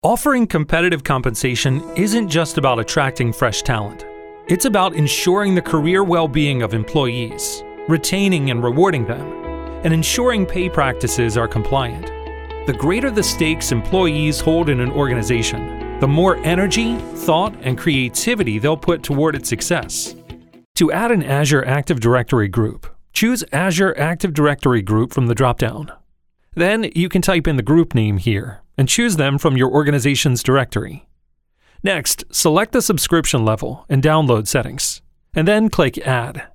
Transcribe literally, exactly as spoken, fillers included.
Offering competitive compensation isn't just about attracting fresh talent. It's about ensuring the career well-being of employees, retaining and rewarding them, and ensuring pay practices are compliant. The greater the stakes employees hold in an organization, the more energy, thought, and creativity they'll put toward its success. To add an Azure Active Directory group, choose Azure Active Directory Group from the drop-down. Then you can type in the group name here and choose them from your organization's directory. Next, select the subscription level and download settings, and then click Add.